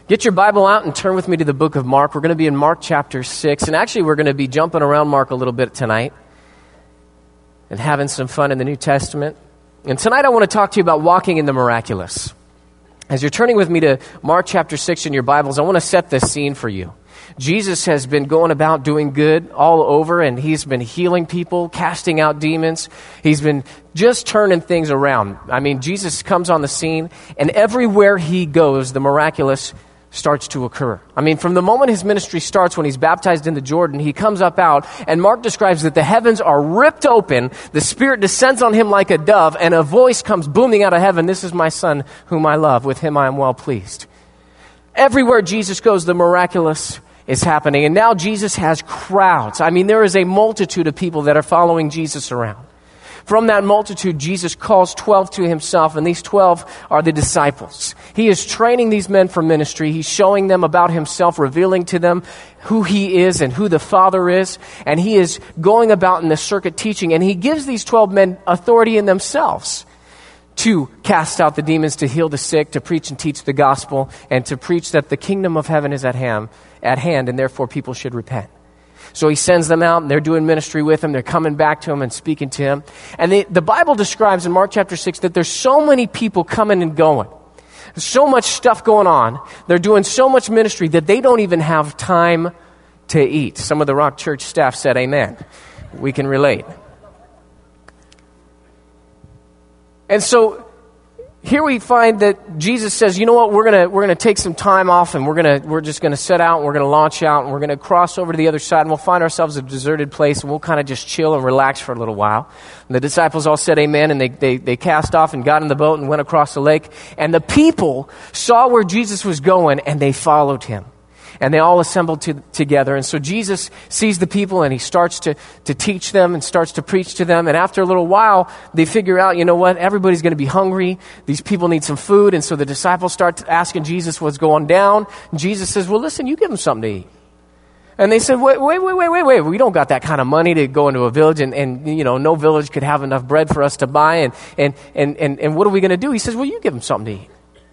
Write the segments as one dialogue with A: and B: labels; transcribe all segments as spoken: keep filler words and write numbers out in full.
A: Get your Bible out and turn with me to the book of Mark. We're going to be in Mark chapter six. And actually, we're going to be jumping around Mark a little bit tonight and having some fun in the New Testament. And tonight I want to talk to you about walking in the miraculous. As you're turning with me to Mark chapter six in your Bibles, I want to set this scene for you. Jesus has been going about doing good all over, and he's been healing people, casting out demons. He's been just turning things around. I mean, Jesus comes on the scene, and everywhere he goes, the miraculous starts to occur. I mean, from the moment his ministry starts, when he's baptized in the Jordan, he comes up out, and Mark describes that the heavens are ripped open, the Spirit descends on him like a dove, and a voice comes booming out of heaven, "This is my Son whom I love, with him I am well pleased." Everywhere Jesus goes, the miraculous is happening. And now Jesus has crowds. I mean, there is a multitude of people that are following Jesus around. From that multitude, Jesus calls twelve to himself, and these twelve are the disciples. He is training these men for ministry. He's showing them about himself, revealing to them who he is and who the Father is. And he is going about in the circuit teaching, and he gives these twelve men authority in themselves to cast out the demons, to heal the sick, to preach and teach the gospel, and to preach that the kingdom of heaven is at hand, at hand, and therefore people should repent. So he sends them out, and they're doing ministry with him. They're coming back to him and speaking to him. And the, the Bible describes in Mark chapter six that there's so many people coming and going. There's so much stuff going on. They're doing so much ministry that they don't even have time to eat. Some of the Rock Church staff said amen. We can relate. And so here we find that Jesus says, you know what, we're gonna we're gonna take some time off, and we're gonna we're just gonna set out, and we're gonna launch out, and we're gonna cross over to the other side, and we'll find ourselves a deserted place, and we'll kind of just chill and relax for a little while. And the disciples all said amen, and they, they they cast off and got in the boat and went across the lake. And the people saw where Jesus was going, and they followed him. And they all assembled to, together. And so Jesus sees the people, and he starts to, to teach them and starts to preach to them. And after a little while, they figure out, you know what, everybody's going to be hungry. These people need some food. And so the disciples start asking Jesus what's going down. And Jesus says, well, listen, you give them something to eat. And they said, wait, wait, wait, wait, wait, wait. We don't got that kind of money to go into a village, and, and you know, no village could have enough bread for us to buy. And, and, and, and, and what are we going to do? He says, well, you give them something to eat.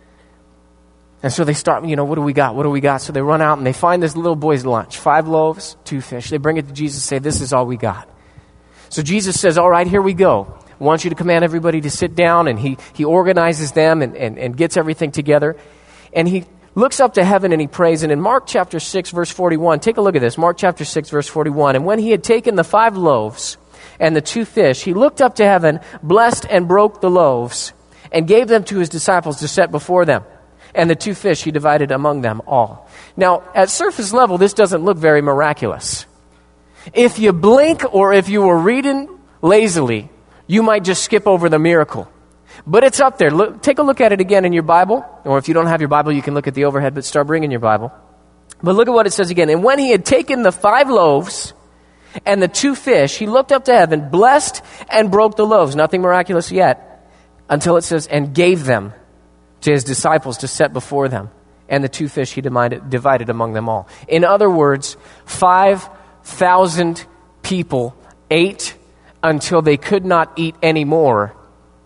A: And so they start, you know, what do we got? What do we got? So they run out and they find this little boy's lunch. Five loaves, two fish. They bring it to Jesus and say, this is all we got. So Jesus says, all right, here we go. I want you to command everybody to sit down. And he, he organizes them and, and, and gets everything together. And he looks up to heaven and he prays. And in Mark chapter six, verse forty-one, take a look at this. Mark chapter six, verse forty-one. And when he had taken the five loaves and the two fish, he looked up to heaven, blessed and broke the loaves, and gave them to his disciples to set before them. And the two fish he divided among them all. Now, at surface level, this doesn't look very miraculous. If you blink or if you were reading lazily, you might just skip over the miracle. But it's up there. Look, take a look at it again in your Bible. Or if you don't have your Bible, you can look at the overhead, but start bringing your Bible. But look at what it says again. And when he had taken the five loaves and the two fish, he looked up to heaven, blessed and broke the loaves. Nothing miraculous yet. Until it says, and gave them to his disciples to set before them. And the two fish he divided, divided among them all. In other words, five thousand people ate until they could not eat anymore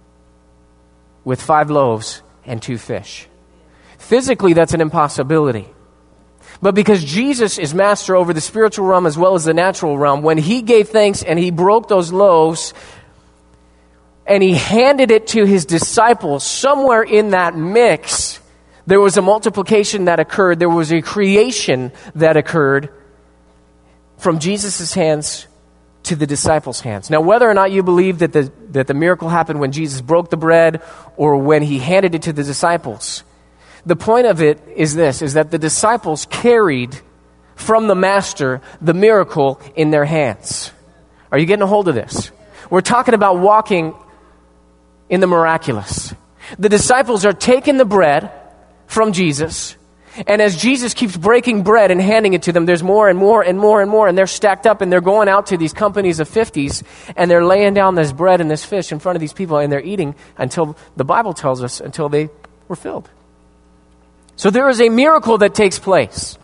A: with five loaves and two fish. Physically, that's an impossibility. But because Jesus is master over the spiritual realm as well as the natural realm, when he gave thanks and he broke those loaves, and he handed it to his disciples, somewhere in that mix, there was a multiplication that occurred. There was a creation that occurred from Jesus' hands to the disciples' hands. Now, whether or not you believe that the, that the miracle happened when Jesus broke the bread or when he handed it to the disciples, the point of it is this, is that the disciples carried from the master the miracle in their hands. Are you getting a hold of this? We're talking about walking in the miraculous. The disciples are taking the bread from Jesus, and as Jesus keeps breaking bread and handing it to them, there's more and more and more and more, and they're stacked up, and they're going out to these companies of fifties, and they're laying down this bread and this fish in front of these people, and they're eating until, the Bible tells us, until they were filled. So there is a miracle that takes place.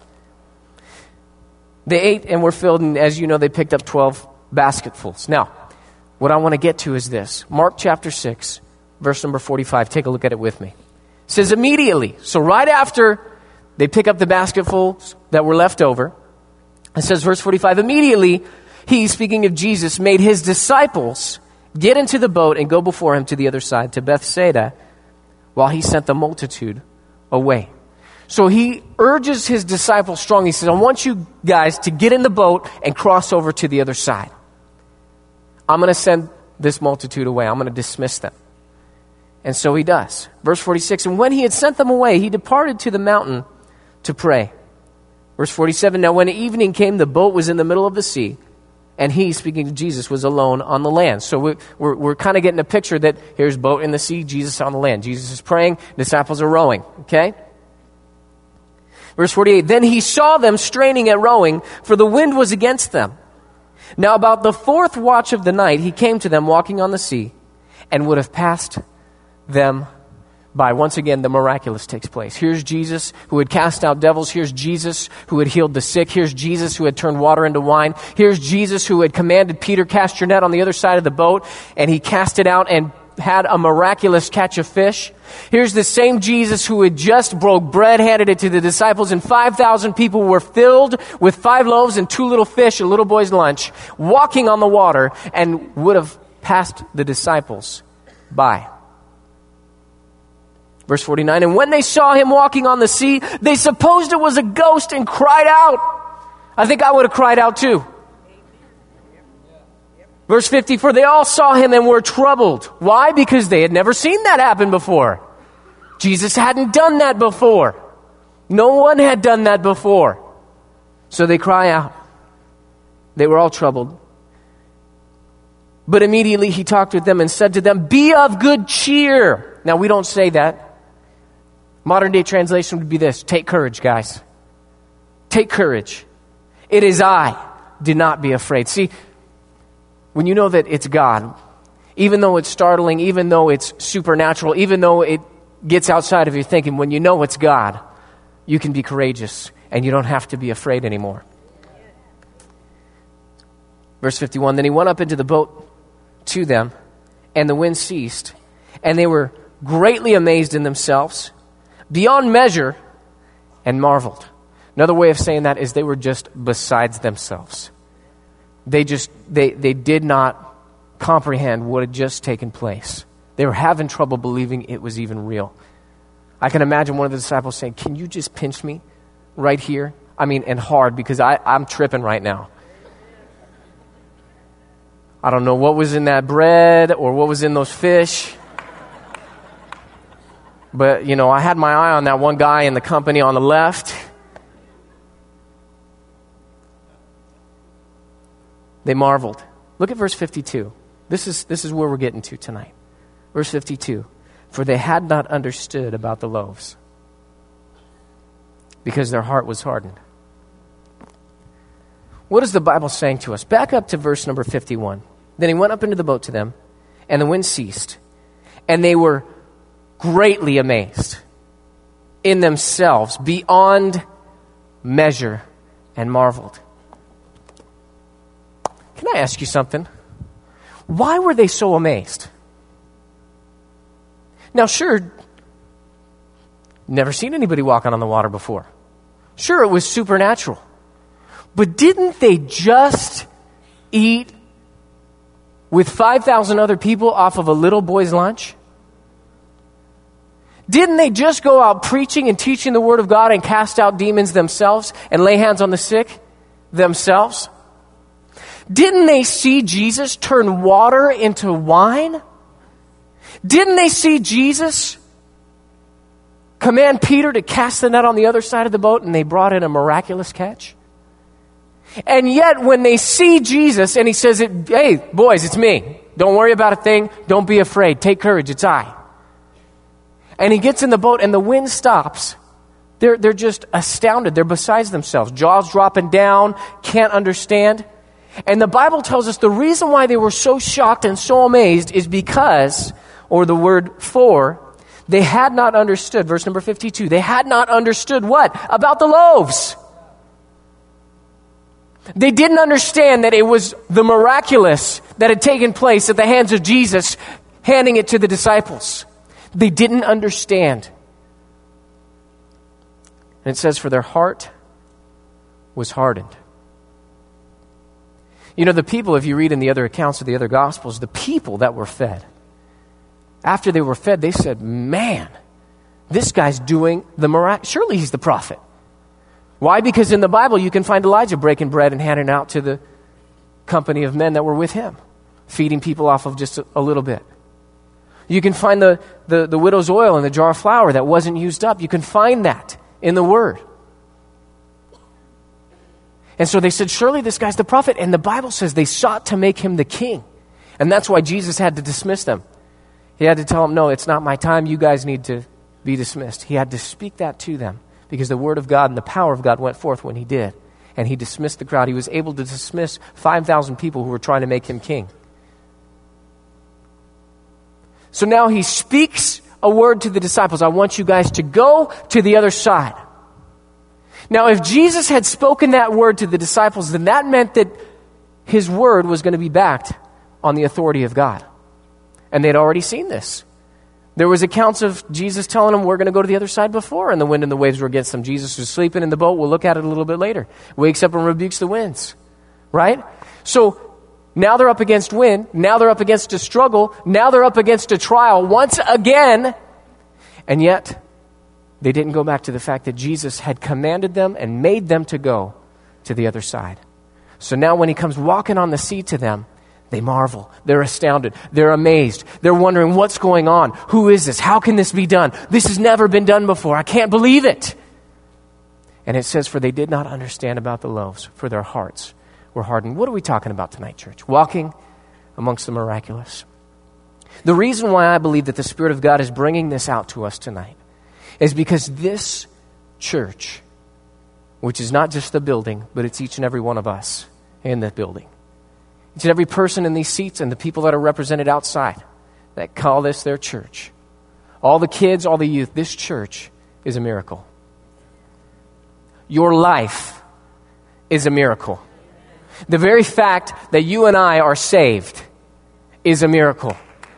A: They ate and were filled, and as you know, they picked up twelve basketfuls. Now, what I want to get to is this. Mark chapter six, verse number forty-five. Take a look at it with me. It says immediately, so right after They pick up the basketfuls that were left over. It says, verse forty-five, immediately he, speaking of Jesus, made his disciples get into the boat and go before him to the other side, to Bethsaida, while he sent the multitude away. So he urges his disciples strongly. He says, I want you guys to get in the boat and cross over to the other side. I'm going to send this multitude away. I'm going to dismiss them. And so he does. Verse forty-six, and when he had sent them away, he departed to the mountain to pray. Verse forty-seven, now when evening came, the boat was in the middle of the sea, and he, speaking to Jesus, was alone on the land. So we're, we're, we're kind of getting a picture that here's boat in the sea, Jesus on the land. Jesus is praying, disciples are rowing, okay? Verse forty-eight, then he saw them straining at rowing, for the wind was against them. Now about the fourth watch of the night, he came to them walking on the sea, and would have passed them by. Once again, the miraculous takes place. Here's Jesus who had cast out devils. Here's Jesus who had healed the sick. Here's Jesus who had turned water into wine. Here's Jesus who had commanded Peter, cast your net on the other side of the boat, and he cast it out and had a miraculous catch of fish. Here's the same Jesus who had just broke bread, handed it to the disciples, and five thousand people were filled with five loaves and two little fish, a little boy's lunch, walking on the water, and would have passed the disciples by. Verse forty-nine, and when they saw him walking on the sea, they supposed it was a ghost and cried out. I think I would have cried out too. Verse fifty, for they all saw him and were troubled. Why? Because they had never seen that happen before. Jesus hadn't done that before. No one had done that before. So they cry out. They were all troubled. But immediately he talked with them and said to them, be of good cheer. Now we don't say that. Modern day translation would be this: take courage, guys. Take courage. It is I. Do not be afraid. See, when you know that it's God, even though it's startling, even though it's supernatural, even though it gets outside of your thinking, when you know it's God, you can be courageous and you don't have to be afraid anymore. Verse fifty-one, then he went up into the boat to them, and the wind ceased, and they were greatly amazed in themselves, beyond measure, and marveled. Another way of saying that is they were just besides themselves. They just, they, they did not comprehend what had just taken place. They were having trouble believing it was even real. I can imagine one of the disciples saying, can you just pinch me right here? I mean, and hard, because I, I'm tripping right now. I don't know what was in that bread or what was in those fish. But, you know, I had my eye on that one guy in the company on the left. They marveled. Look at verse fifty-two. This is, this is where we're getting to tonight. Verse fifty-two. For they had not understood about the loaves, because their heart was hardened. What is the Bible saying to us? Back up to verse number fifty-one. Then he went up into the boat to them, and the wind ceased, and they were greatly amazed in themselves, beyond measure, and marveled. Can I ask you something? Why were they so amazed? Now, sure, never seen anybody walking on the water before. Sure, it was supernatural. But didn't they just eat with five thousand other people off of a little boy's lunch? Didn't they just go out preaching and teaching the word of God and cast out demons themselves and lay hands on the sick themselves? Didn't they see Jesus turn water into wine? Didn't they see Jesus command Peter to cast the net on the other side of the boat, and they brought in a miraculous catch? And yet when they see Jesus and he says, hey, boys, it's me. Don't worry about a thing. Don't be afraid. Take courage. It's I. And he gets in the boat and the wind stops. They're, they're just astounded. They're besides themselves. Jaws dropping down. Can't understand. And the Bible tells us the reason why they were so shocked and so amazed is because, or the word for, they had not understood. Verse number fifty-two. They had not understood what? About the loaves. They didn't understand that it was the miraculous that had taken place at the hands of Jesus, handing it to the disciples. They didn't understand. And it says, for their heart was hardened. You know, the people, if you read in the other accounts of the other Gospels, the people that were fed, after they were fed, they said, man, this guy's doing the miraculous. Surely he's the prophet. Why? Because in the Bible, you can find Elijah breaking bread and handing out to the company of men that were with him, feeding people off of just a, a little bit. You can find the, the, the widow's oil in the jar of flour that wasn't used up. You can find that in the Word. And so they said, surely this guy's the prophet. And the Bible says they sought to make him the king. And that's why Jesus had to dismiss them. He had to tell them, no, it's not my time. You guys need to be dismissed. He had to speak that to them because the word of God and the power of God went forth when he did. And he dismissed the crowd. He was able to dismiss five thousand people who were trying to make him king. So now he speaks a word to the disciples. I want you guys to go to the other side. Now, if Jesus had spoken that word to the disciples, then that meant that his word was going to be backed on the authority of God. And they'd already seen this. There was accounts of Jesus telling them, we're going to go to the other side before, and the wind and the waves were against them. Jesus was sleeping in the boat. We'll look at it a little bit later. Wakes up and rebukes the winds. Right? So now they're up against wind. Now they're up against a struggle. Now they're up against a trial once again. And yet, they didn't go back to the fact that Jesus had commanded them and made them to go to the other side. So now when he comes walking on the sea to them, they marvel. They're astounded. They're amazed. They're wondering what's going on. Who is this? How can this be done? This has never been done before. I can't believe it. And it says, for they did not understand about the loaves, for their hearts were hardened. What are we talking about tonight, church? Walking amongst the miraculous. The reason why I believe that the Spirit of God is bringing this out to us tonight is because this church, which is not just the building, but it's each and every one of us in the building. Each and every person in these seats and the people that are represented outside that call this their church. All the kids, all the youth, this church is a miracle. Your life is a miracle. The very fact that you and I are saved is a miracle.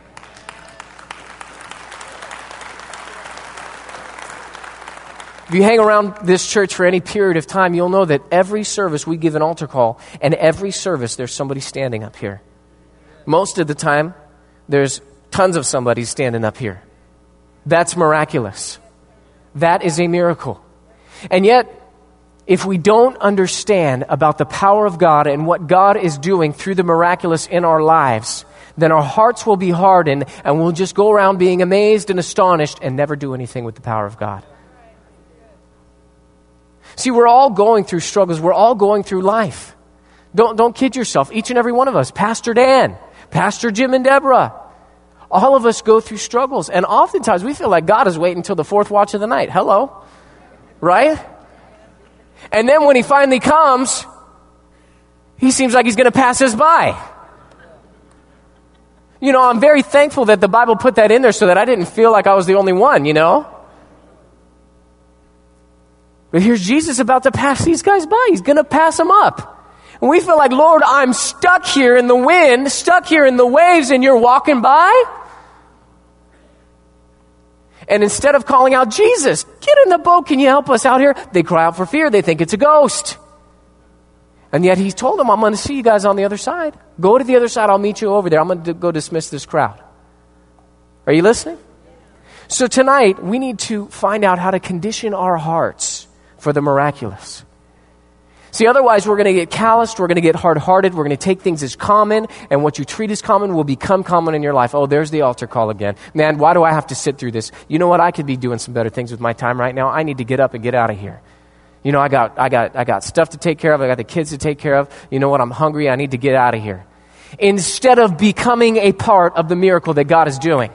A: If you hang around this church for any period of time, you'll know that every service we give an altar call, and every service there's somebody standing up here. Most of the time, there's tons of somebody standing up here. That's miraculous. That is a miracle. And yet, if we don't understand about the power of God and what God is doing through the miraculous in our lives, then our hearts will be hardened and we'll just go around being amazed and astonished and never do anything with the power of God. See, we're all going through struggles. We're all going through life. Don't, don't kid yourself. Each and every one of us, Pastor Dan, Pastor Jim and Deborah, all of us go through struggles. And oftentimes we feel like God is waiting until the fourth watch of the night. Hello? Right? And then when he finally comes, he seems like he's going to pass us by. You know, I'm very thankful that the Bible put that in there so that I didn't feel like I was the only one, you know? But here's Jesus about to pass these guys by. He's going to pass them up. And we feel like, Lord, I'm stuck here in the wind, stuck here in the waves, and you're walking by? And instead of calling out, Jesus, get in the boat, can you help us out here? They cry out for fear. They think it's a ghost. And yet he told them, I'm going to see you guys on the other side. Go to the other side. I'll meet you over there. I'm going to go dismiss this crowd. Are you listening? So tonight, we need to find out how to condition our hearts for the miraculous. See, otherwise we're going to get calloused, we're going to get hard-hearted, we're going to take things as common, and what you treat as common will become common in your life. Oh, there's the altar call again. Man, why do I have to sit through this? You know what? I could be doing some better things with my time right now. I need to get up and get out of here. You know, I got, I got, I got stuff to take care of. I got the kids to take care of. You know what? I'm hungry. I need to get out of here. Instead of becoming a part of the miracle that God is doing.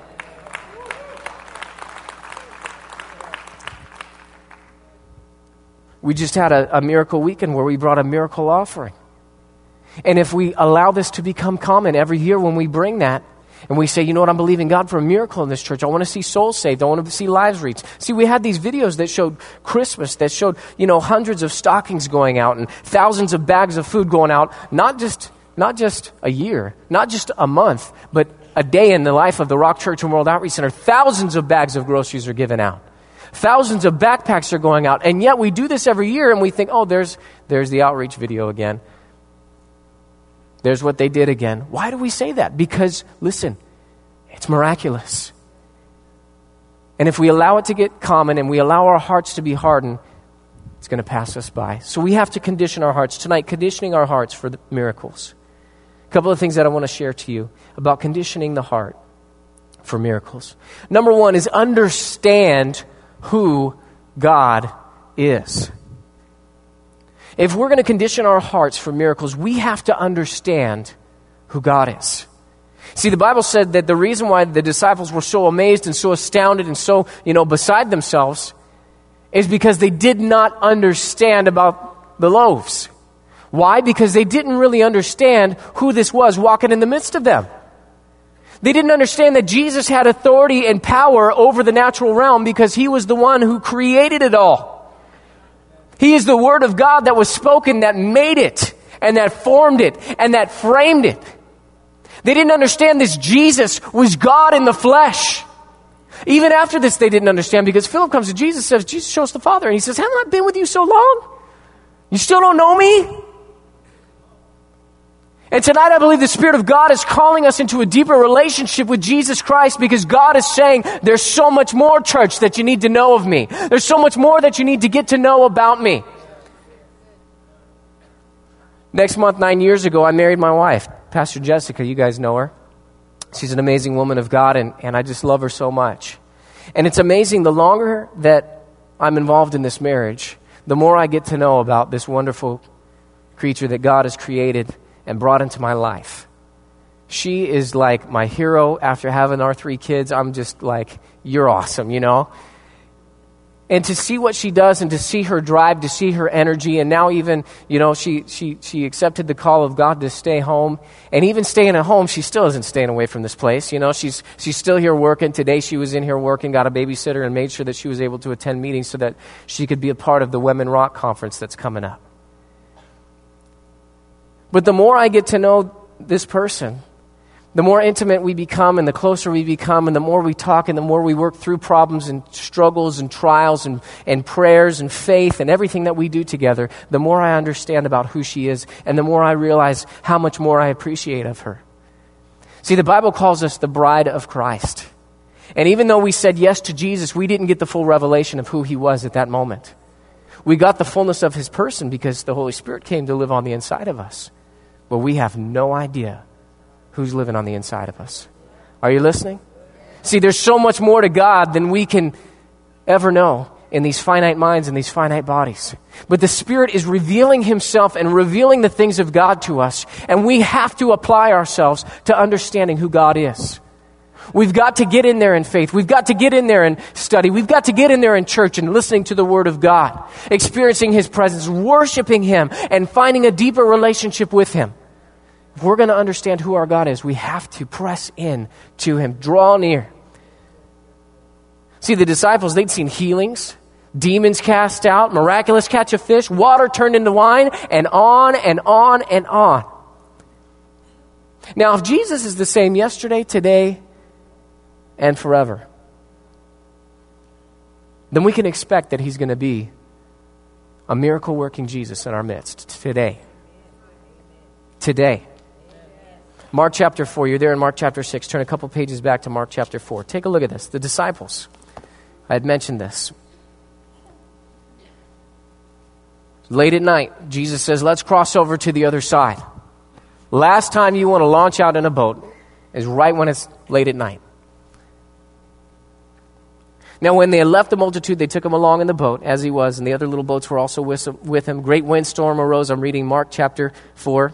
A: We just had a, a miracle weekend where we brought a miracle offering. And if we allow this to become common every year when we bring that, and we say, you know what, I'm believing God for a miracle in this church. I want to see souls saved. I want to see lives reached. See, we had these videos that showed Christmas, that showed, you know, hundreds of stockings going out and thousands of bags of food going out, not just, not just a year, not just a month, but a day in the life of the Rock Church and World Outreach Center. Thousands of bags of groceries are given out. Thousands of backpacks are going out. And yet we do this every year and we think, oh, there's, there's the outreach video again. There's what they did again. Why do we say that? Because, listen, it's miraculous. And if we allow it to get common and we allow our hearts to be hardened, it's going to pass us by. So we have to condition our hearts. Tonight, conditioning our hearts for the miracles. A couple of things that I want to share to you about conditioning the heart for miracles. Number one is understand who God is. If we're going to condition our hearts for miracles, we have to understand who God is. See, the Bible said that the reason why the disciples were so amazed and so astounded and so, you know, beside themselves is because they did not understand about the loaves. Why? Because they didn't really understand who this was walking in the midst of them. They didn't understand that Jesus had authority and power over the natural realm because he was the one who created it all. He is the Word of God that was spoken that made it and that formed it and that framed it. They didn't understand this Jesus was God in the flesh. Even after this, they didn't understand because Philip comes to Jesus and says, Jesus, show us the Father. And he says, haven't I been with you so long? You still don't know me? And tonight I believe the Spirit of God is calling us into a deeper relationship with Jesus Christ because God is saying, there's so much more, church, that you need to know of me. There's so much more that you need to get to know about me. Next month, nine years ago, I married my wife, Pastor Jessica. You guys know her. She's an amazing woman of God, and, and I just love her so much. And it's amazing, the longer that I'm involved in this marriage, the more I get to know about this wonderful creature that God has created and brought into my life. She is like my hero. After having our three kids, I'm just like, you're awesome, you know? And to see what she does and to see her drive, to see her energy, and now even, you know, she she she accepted the call of God to stay home. And even staying at home, she still isn't staying away from this place. You know, she's she's still here working. Today she was in here working, got a babysitter, and made sure that she was able to attend meetings so that she could be a part of the Women Rock conference that's coming up. But the more I get to know this person, the more intimate we become and the closer we become and the more we talk and the more we work through problems and struggles and trials and, and prayers and faith and everything that we do together, the more I understand about who she is and the more I realize how much more I appreciate of her. See, the Bible calls us the bride of Christ. And even though we said yes to Jesus, we didn't get the full revelation of who he was at that moment. We got the fullness of his person because the Holy Spirit came to live on the inside of us. But we have no idea who's living on the inside of us. Are you listening? See, there's so much more to God than we can ever know in these finite minds and these finite bodies. But the Spirit is revealing himself and revealing the things of God to us. And we have to apply ourselves to understanding who God is. We've got to get in there in faith. We've got to get in there and study. We've got to get in there in church and listening to the Word of God, experiencing his presence, worshiping him, and finding a deeper relationship with him. If we're going to understand who our God is, we have to press in to him, draw near. See, the disciples, they'd seen healings, demons cast out, miraculous catch of fish, water turned into wine, and on and on and on. Now, if Jesus is the same yesterday, today, and forever, then we can expect that he's going to be a miracle-working Jesus in our midst today. Today. Mark chapter four, you're there in Mark chapter six. Turn a couple pages back to Mark chapter four. Take a look at this. The disciples. I had mentioned this. Late at night, Jesus says, let's cross over to the other side. Last time you want to launch out in a boat is right when it's late at night. Now, when they had left the multitude, they took him along in the boat, as he was, and the other little boats were also with with him. Great windstorm arose. I'm reading Mark chapter four.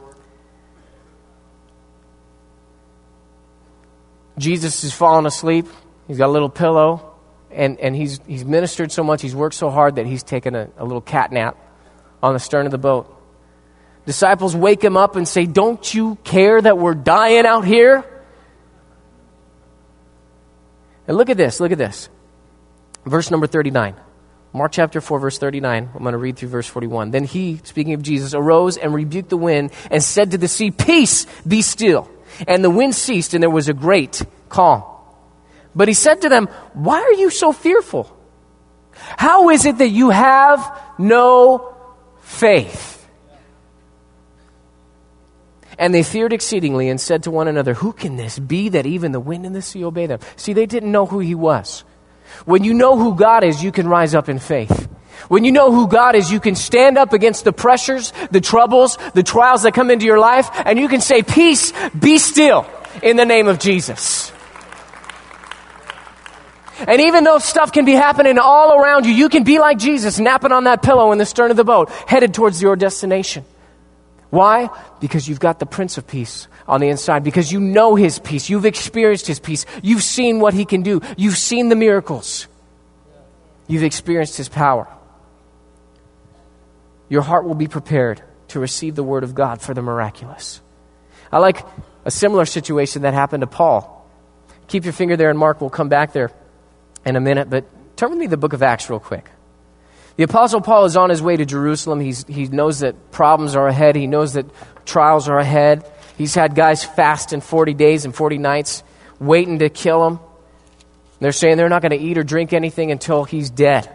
A: Jesus is falling asleep. He's got a little pillow, and, and he's he's ministered so much, he's worked so hard that he's taken a, a little cat nap on the stern of the boat. Disciples wake him up and say, don't you care that we're dying out here? And look at this, look at this. Verse number thirty-nine. Mark chapter four, verse thirty-nine. I'm going to read through verse forty-one. Then he, speaking of Jesus, arose and rebuked the wind and said to the sea, peace, be still. And the wind ceased, and there was a great calm. But he said to them, why are you so fearful? How is it that you have no faith? And they feared exceedingly and said to one another, who can this be that even the wind and the sea obey them? See, they didn't know who he was. When you know who God is, you can rise up in faith. When you know who God is, you can stand up against the pressures, the troubles, the trials that come into your life, and you can say, peace, be still in the name of Jesus. And even though stuff can be happening all around you, you can be like Jesus, napping on that pillow in the stern of the boat, headed towards your destination. Why? Because you've got the Prince of Peace on the inside. Because you know his peace. You've experienced his peace. You've seen what he can do. You've seen the miracles. You've experienced his power. Your heart will be prepared to receive the word of God for the miraculous. I like a similar situation that happened to Paul. Keep your finger there, and Mark will come back there in a minute. But turn with me to the book of Acts real quick. The Apostle Paul is on his way to Jerusalem. He's, he knows that problems are ahead. He knows that trials are ahead. He's had guys fasting forty days and forty nights, waiting to kill him. They're saying they're not going to eat or drink anything until he's dead.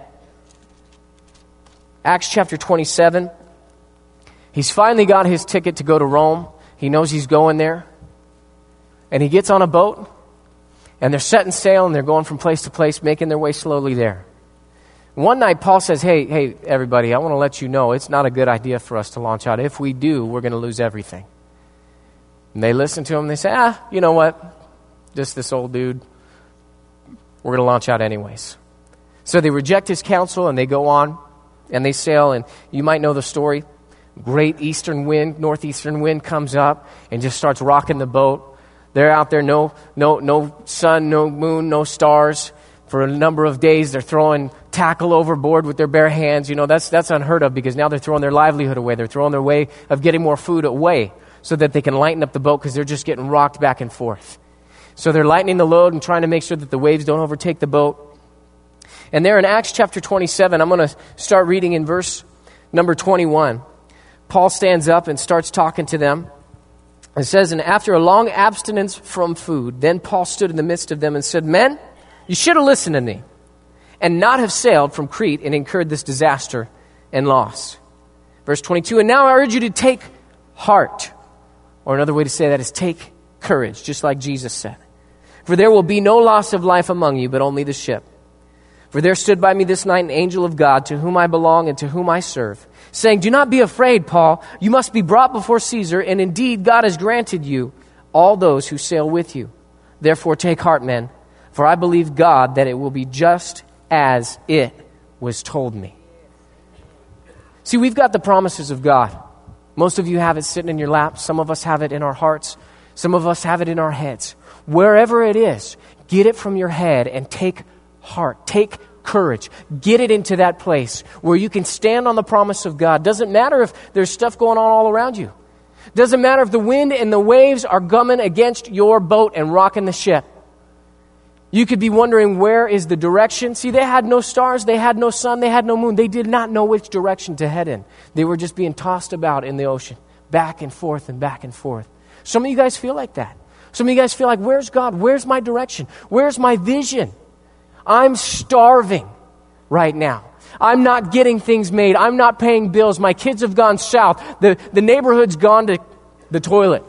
A: Acts chapter twenty-seven. He's finally got his ticket to go to Rome. He knows he's going there. And he gets on a boat, and they're setting sail, and they're going from place to place, making their way slowly there. One night, Paul says, hey, hey, everybody, I want to let you know it's not a good idea for us to launch out. If we do, we're going to lose everything. And they listen to him, and they say, ah, you know what? Just this old dude. We're going to launch out anyways. So they reject his counsel, and they go on, and they sail, and you might know the story. Great eastern wind, northeastern wind comes up and just starts rocking the boat. They're out there, no, no, no sun, no moon, no stars. For a number of days, they're throwing tackle overboard with their bare hands. You know, that's that's unheard of, because now they're throwing their livelihood away. They're throwing their way of getting more food away so that they can lighten up the boat, because they're just getting rocked back and forth. So they're lightening the load and trying to make sure that the waves don't overtake the boat. And there in Acts chapter twenty-seven, I'm going to start reading in verse number twenty-one. Paul stands up and starts talking to them. It says, and after a long abstinence from food, then Paul stood in the midst of them and said, men, you should have listened to me and not have sailed from Crete and incurred this disaster and loss. Verse twenty-two, and now I urge you to take heart. Or another way to say that is take courage, just like Jesus said. For there will be no loss of life among you, but only the ship. For there stood by me this night an angel of God, to whom I belong and to whom I serve, saying, do not be afraid, Paul. You must be brought before Caesar, and indeed God has granted you all those who sail with you. Therefore take heart, men, for I believe God that it will be just as it was told me. See, we've got the promises of God. Most of you have it sitting in your lap. Some of us have it in our hearts. Some of us have it in our heads. Wherever it is, get it from your head and take heart. Take courage. Get it into that place where you can stand on the promise of God. Doesn't matter if there's stuff going on all around you. Doesn't matter if the wind and the waves are gumming against your boat and rocking the ship. You could be wondering, where is the direction? See, they had no stars, they had no sun, they had no moon. They did not know which direction to head in. They were just being tossed about in the ocean, back and forth and back and forth. Some of you guys feel like that. Some of you guys feel like, where's God? Where's my direction? Where's my vision? I'm starving right now. I'm not getting things made. I'm not paying bills. My kids have gone south. The, the neighborhood's gone to the toilet.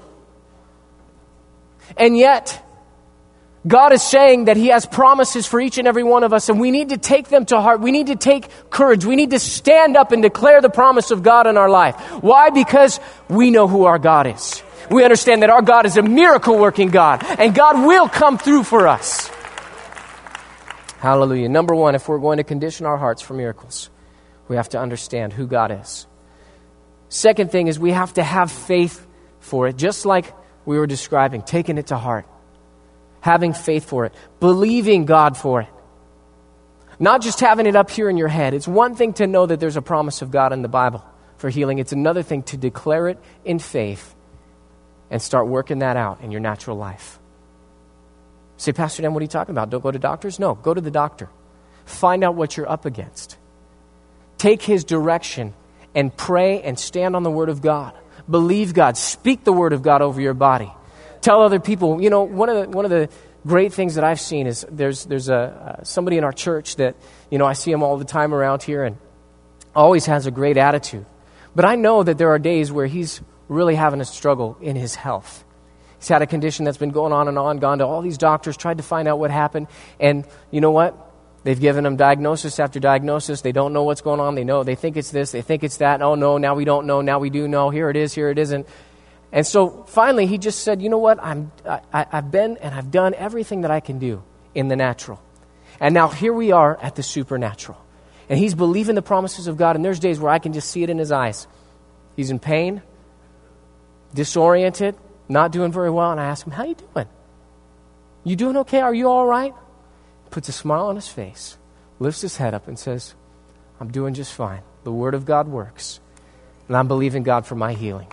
A: And yet, God is saying that he has promises for each and every one of us, and we need to take them to heart. We need to take courage. We need to stand up and declare the promise of God in our life. Why? Because we know who our God is. We understand that our God is a miracle-working God, and God will come through for us. Hallelujah. Number one, if we're going to condition our hearts for miracles, we have to understand who God is. Second thing is we have to have faith for it, just like we were describing, taking it to heart. Having faith for it, believing God for it. Not just having it up here in your head. It's one thing to know that there's a promise of God in the Bible for healing. It's another thing to declare it in faith and start working that out in your natural life. Say, Pastor Dan, what are you talking about? Don't go to doctors? No, go to the doctor. Find out what you're up against. Take his direction and pray and stand on the word of God. Believe God. Speak the word of God over your body. Tell other people, you know, one of the, one of the great things that I've seen is there's there's a uh, somebody in our church that, you know, I see him all the time around here and always has a great attitude. But I know that there are days where he's really having a struggle in his health. He's had a condition that's been going on and on, gone to all these doctors, tried to find out what happened. And you know what? They've given him diagnosis after diagnosis. They don't know what's going on. They know, they think it's this, they think it's that. Oh, no, now we don't know. Now we do know. Here it is, here it isn't. And so finally he just said, you know what? I'm, I, I've been and I've done everything that I can do in the natural. And now here we are at the supernatural. And he's believing the promises of God. And there's days where I can just see it in his eyes. He's in pain, disoriented, not doing very well. And I ask him, how you doing? You doing okay? Are you all right? Puts a smile on his face, lifts his head up and says, I'm doing just fine. The Word of God works. And I'm believing God for my healing.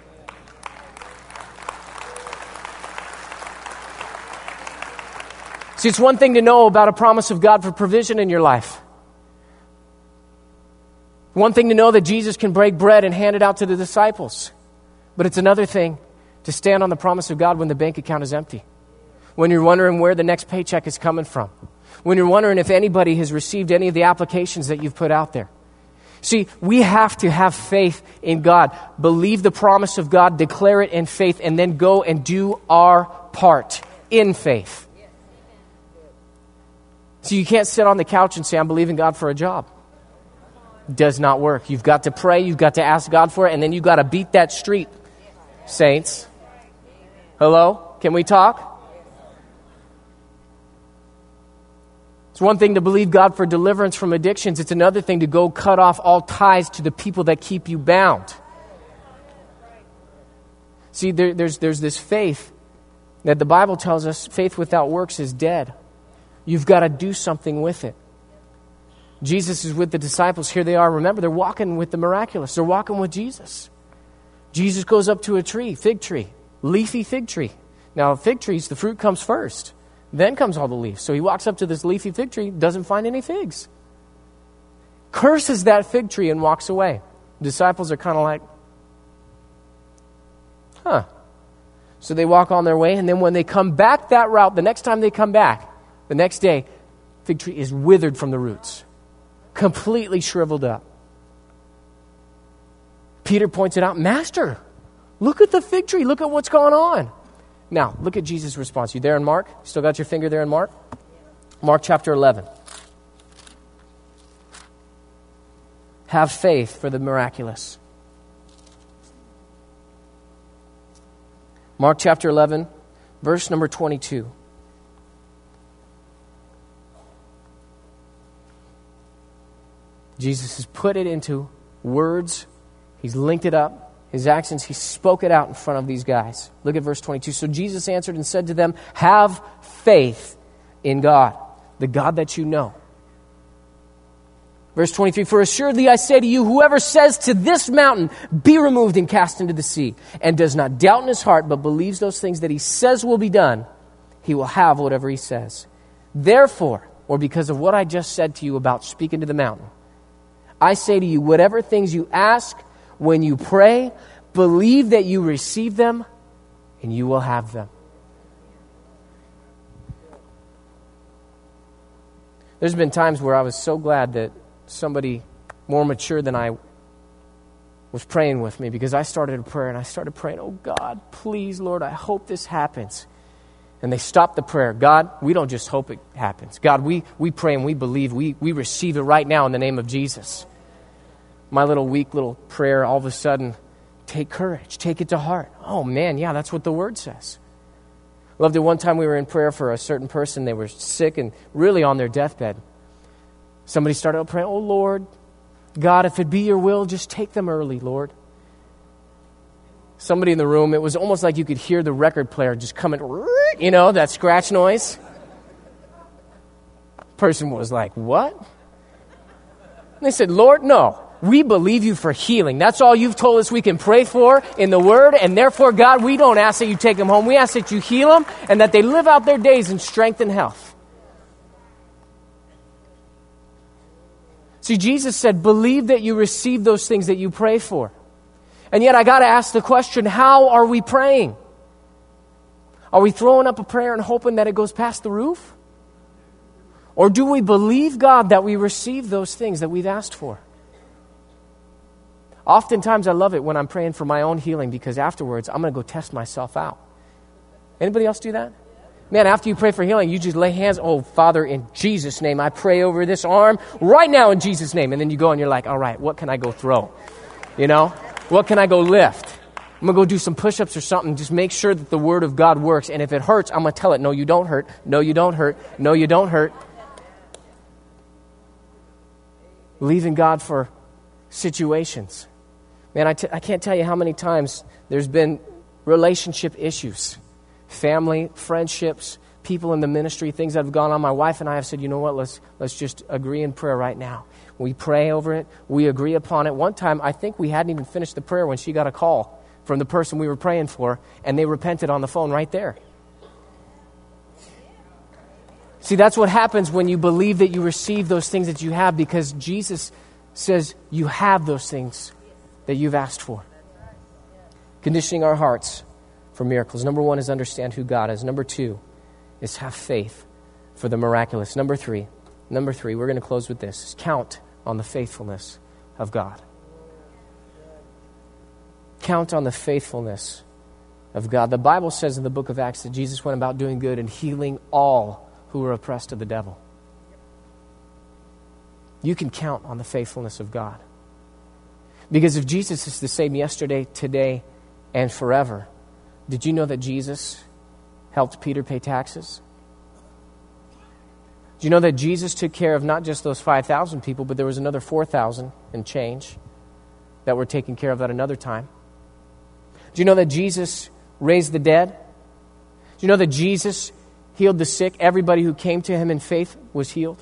A: See, it's one thing to know about a promise of God for provision in your life. One thing to know that Jesus can break bread and hand it out to the disciples. But it's another thing to stand on the promise of God when the bank account is empty. When you're wondering where the next paycheck is coming from. When you're wondering if anybody has received any of the applications that you've put out there. See, we have to have faith in God. Believe the promise of God, declare it in faith, and then go and do our part in faith. So you can't sit on the couch and say, I'm believing God for a job. It does not work. You've got to pray, you've got to ask God for it, and then you've got to beat that street, saints. Hello? Can we talk? It's one thing to believe God for deliverance from addictions. It's another thing to go cut off all ties to the people that keep you bound. See, there, there's, there's this faith that the Bible tells us faith without works is dead. You've got to do something with it. Jesus is with the disciples. Here they are. Remember, they're walking with the miraculous. They're walking with Jesus. Jesus goes up to a tree, fig tree, leafy fig tree. Now, fig trees, the fruit comes first. Then comes all the leaves. So he walks up to this leafy fig tree, doesn't find any figs. Curses that fig tree and walks away. The disciples are kind of like, huh. So they walk on their way, and then when they come back that route, the next time they come back, the next day, fig tree is withered from the roots. Completely shriveled up. Peter points it out, Master, look at the fig tree. Look at what's going on. Now, look at Jesus' response. You there in Mark? Still got your finger there in Mark? Mark chapter eleven. Have faith for the miraculous. Mark chapter eleven, verse number twenty-two. Jesus has put it into words. He's linked it up. His actions, he spoke it out in front of these guys. Look at verse twenty-two. So Jesus answered and said to them, have faith in God, the God that you know. Verse twenty-three, for assuredly I say to you, whoever says to this mountain, be removed and cast into the sea, and does not doubt in his heart, but believes those things that he says will be done, he will have whatever he says. Therefore, or because of what I just said to you about speaking to the mountain, I say to you, whatever things you ask when you pray, believe that you receive them, and you will have them. There's been times where I was so glad that somebody more mature than I was praying with me, because I started a prayer and I started praying, oh God, please, Lord, I hope this happens. And they stopped the prayer. God, we don't just hope it happens. God, we, we pray and we believe. We, we receive it right now in the name of Jesus. My little weak little prayer, all of a sudden, take courage, take it to heart. Oh man, yeah, that's what the word says. Loved it. One time we were in prayer for a certain person. They were sick and really on their deathbed. Somebody started praying, oh Lord, God, if it be your will, just take them early, Lord. Somebody in the room, it was almost like you could hear the record player just coming, you know, that scratch noise. Person was like, what? And they said, Lord, no. We believe you for healing. That's all you've told us we can pray for in the Word. And therefore, God, we don't ask that you take them home. We ask that you heal them and that they live out their days in strength and health. See, Jesus said, believe that you receive those things that you pray for. And yet I got to ask the question, how are we praying? Are we throwing up a prayer and hoping that it goes past the roof? Or do we believe God that we receive those things that we've asked for? Oftentimes I love it when I'm praying for my own healing because afterwards I'm going to go test myself out. Anybody else do that? Man, after you pray for healing, you just lay hands. Oh, Father, in Jesus' name, I pray over this arm right now in Jesus' name. And then you go and you're like, all right, what can I go throw? You know? What can I go lift? I'm going to go do some push-ups or something. Just make sure that the Word of God works. And if it hurts, I'm going to tell it, no, you don't hurt. No, you don't hurt. No, you don't hurt. Believing God for situations. Man, I, t- I can't tell you how many times there's been relationship issues, family, friendships, people in the ministry, things that have gone on. My wife and I have said, you know what, let's let's just agree in prayer right now. We pray over it. We agree upon it. One time, I think we hadn't even finished the prayer when she got a call from the person we were praying for, and they repented on the phone right there. See, that's what happens when you believe that you receive those things that you have, because Jesus says you have those things that you've asked for. Conditioning our hearts for miracles. Number one is understand who God is. Number two is have faith for the miraculous. Number three, number three, we're going to close with this, is count on the faithfulness of God. Count on the faithfulness of God. The Bible says in the book of Acts that Jesus went about doing good and healing all who were oppressed of the devil. You can count on the faithfulness of God. Because if Jesus is the same yesterday, today, and forever, did you know that Jesus helped Peter pay taxes? Do you know that Jesus took care of not just those five thousand people, but there was another four thousand and change that were taken care of at another time? Do you know that Jesus raised the dead? Do you know that Jesus healed the sick? Everybody who came to him in faith was healed.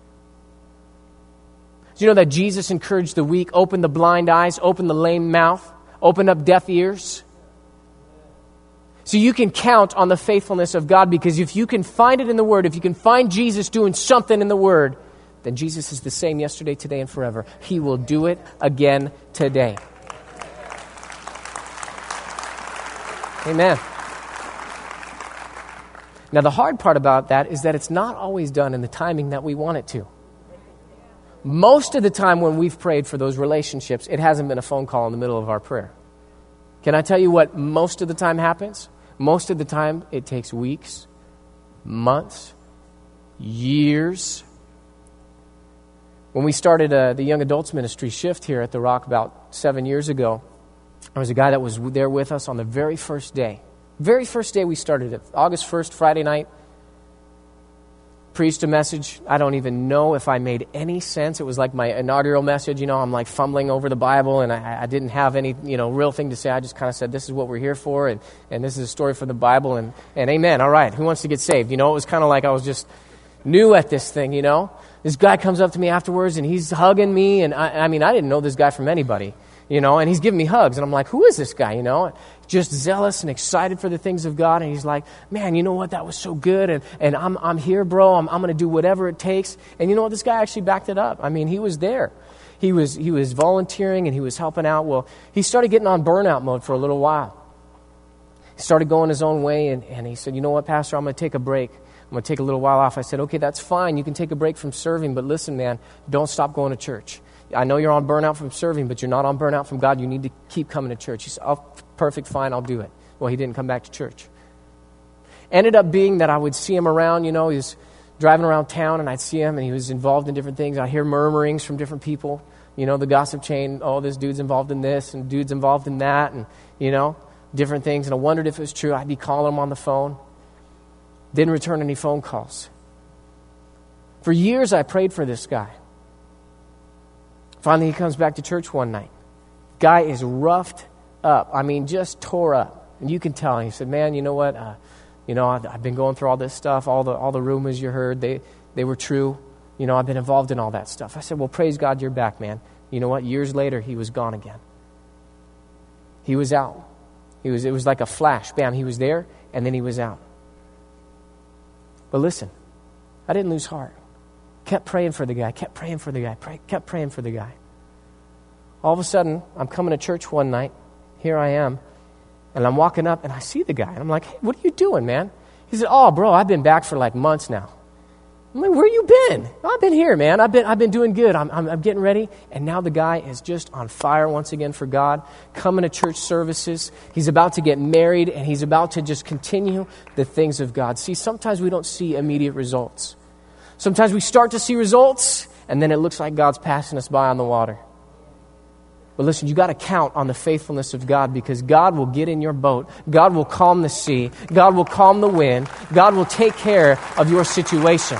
A: Do you know that Jesus encouraged the weak, opened the blind eyes, opened the lame mouth, opened up deaf ears? So you can count on the faithfulness of God, because if you can find it in the Word, if you can find Jesus doing something in the Word, then Jesus is the same yesterday, today, and forever. He will do it again today. Amen. Now, the hard part about that is that it's not always done in the timing that we want it to. Most of the time when we've prayed for those relationships, it hasn't been a phone call in the middle of our prayer. Can I tell you what most of the time happens? Most of the time, it takes weeks, months, years. When we started uh, the young adults ministry shift here at The Rock about seven years ago, there was a guy that was there with us on the very first day. Very first day we started it, August first, Friday night. Preached a message. I don't even know if I made any sense. It was like my inaugural message. You know, I'm like fumbling over the Bible, and I, I didn't have any, you know, real thing to say. I just kind of said, this is what we're here for, and, and this is a story from the Bible, and, and amen. All right, who wants to get saved? You know, it was kind of like I was just new at this thing, you know. This guy comes up to me afterwards, and he's hugging me, and I, I mean, I didn't know this guy from anybody, you know, and he's giving me hugs, and I'm like, who is this guy, you know? Just zealous and excited for the things of God, and he's like, man, you know what, that was so good, and, and I'm I'm here, bro, I'm I'm going to do whatever it takes. And you know what, this guy actually backed it up. I mean, he was there. He was he was volunteering, and he was helping out. Well, he started getting on burnout mode for a little while. He started going his own way, and, and he said, you know what, Pastor, I'm going to take a break. I'm going to take a little while off. I said, okay, that's fine. You can take a break from serving, but listen, man, don't stop going to church. I know you're on burnout from serving, but you're not on burnout from God. You need to keep coming to church. He said, oh, perfect, fine, I'll do it. Well, he didn't come back to church. Ended up being that I would see him around, you know, he was driving around town, and I'd see him, and he was involved in different things. I'd hear murmurings from different people, you know, the gossip chain, oh, this dude's involved in this, and dude's involved in that, and, you know, different things. And I wondered if it was true. I'd be calling him on the phone. Didn't return any phone calls. For years, I prayed for this guy. Finally, he comes back to church one night. Guy is roughed up. I mean, just tore up. And you can tell. And he said, man, you know what? Uh, you know, I've, I've been going through all this stuff. All the all the rumors you heard, they, they were true. You know, I've been involved in all that stuff. I said, well, praise God, you're back, man. You know what? Years later, he was gone again. He was out. He was. It was like a flash. Bam, he was there, and then he was out. But listen, I didn't lose heart. Kept praying for the guy, kept praying for the guy, pray, kept praying for the guy. All of a sudden, I'm coming to church one night. Here I am. And I'm walking up, and I see the guy. And I'm like, hey, what are you doing, man? He said, oh, bro, I've been back for like months now. I'm like, where you been? Oh, I've been here, man. I've been I've been doing good. I'm, I'm I'm getting ready. And now the guy is just on fire once again for God, coming to church services. He's about to get married, and he's about to just continue the things of God. See, sometimes we don't see immediate results. Sometimes we start to see results, and then it looks like God's passing us by on the water. But listen, you got to count on the faithfulness of God, because God will get in your boat. God will calm the sea. God will calm the wind. God will take care of your situation.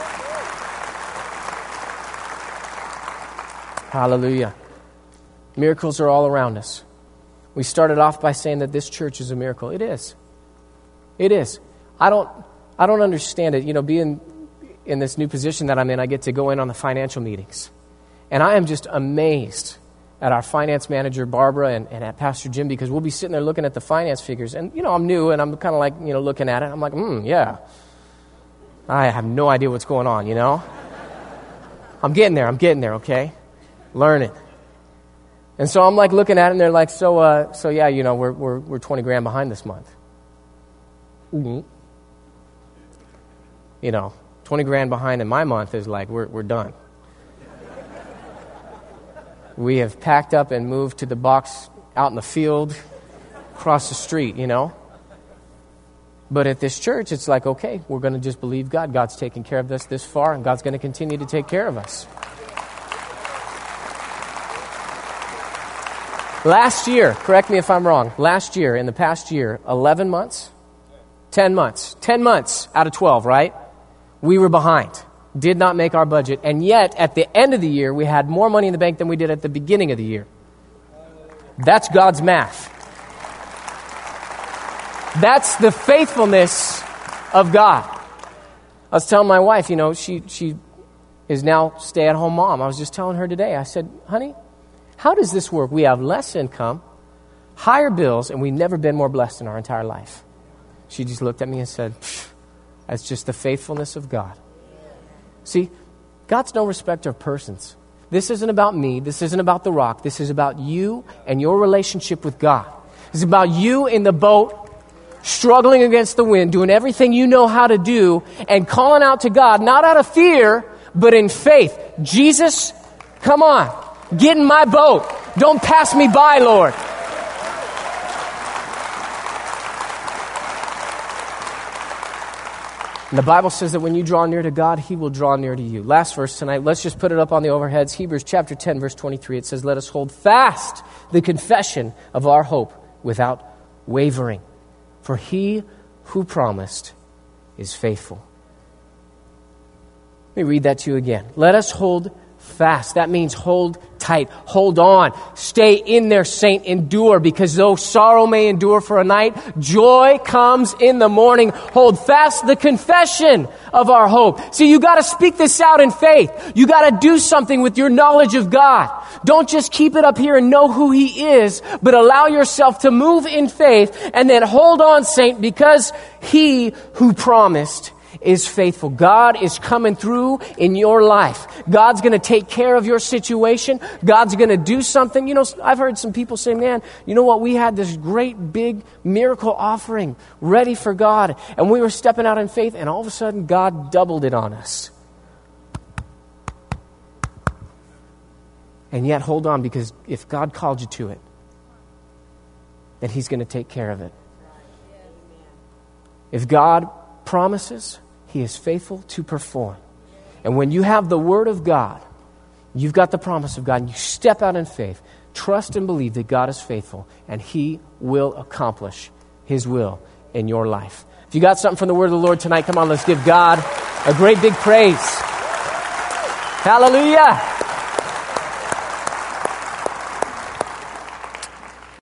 A: Hallelujah. Miracles are all around us. We started off by saying that this church is a miracle. It is. It is. I don't I don't understand it. You know, being in this new position that I'm in, I get to go in on the financial meetings. And I am just amazed at our finance manager, Barbara, and, and at Pastor Jim, because we'll be sitting there looking at the finance figures. And, you know, I'm new, and I'm kind of like, you know, looking at it. I'm like, hmm, yeah. I have no idea what's going on, you know. I'm getting there. I'm getting there, okay? Learning. And so I'm like looking at it, and they're like, so, uh, so yeah, you know, we're we're we're twenty grand behind this month. Mm-hmm. You know, twenty grand behind in my month is like, we're we're done. We have packed up and moved to the box out in the field, across the street, you know. But at this church, it's like, okay, we're going to just believe God. God's taken care of us this far, and God's going to continue to take care of us. Last year, correct me if I'm wrong, last year, in the past year, eleven months, ten months, ten months out of twelve, right? We were behind, did not make our budget, and yet at the end of the year, we had more money in the bank than we did at the beginning of the year. That's God's math. That's the faithfulness of God. I was telling my wife, you know, she she is now stay-at-home mom. I was just telling her today, I said, honey, how does this work? We have less income, higher bills, and we've never been more blessed in our entire life. She just looked at me and said, that's just the faithfulness of God. See, God's no respecter of persons. This isn't about me. This isn't about the rock. This is about you and your relationship with God. It's about you in the boat, struggling against the wind, doing everything you know how to do, and calling out to God, not out of fear, but in faith. Jesus, come on. Get in my boat. Don't pass me by, Lord. And the Bible says that when you draw near to God, He will draw near to you. Last verse tonight, let's just put it up on the overheads. Hebrews chapter ten, verse twenty-three. It says, let us hold fast the confession of our hope without wavering. For He who promised is faithful. Let me read that to you again. Let us hold fast. That means hold tight. Hold on. Stay in there, saint. Endure, because though sorrow may endure for a night, joy comes in the morning. Hold fast the confession of our hope. See, you got to speak this out in faith. You got to do something with your knowledge of God. Don't just keep it up here and know who He is, but allow yourself to move in faith, and then hold on, saint, because He who promised is faithful. God is coming through in your life. God's going to take care of your situation. God's going to do something. You know, I've heard some people say, man, you know what? We had this great big miracle offering ready for God, and we were stepping out in faith, and all of a sudden God doubled it on us. And yet, hold on, because if God called you to it, then He's going to take care of it. If God promises, He is faithful to perform. And when you have the Word of God, you've got the promise of God, and you step out in faith, trust and believe that God is faithful, and He will accomplish His will in your life. If you got something from the Word of the Lord tonight, come on, let's give God a great big praise. Hallelujah.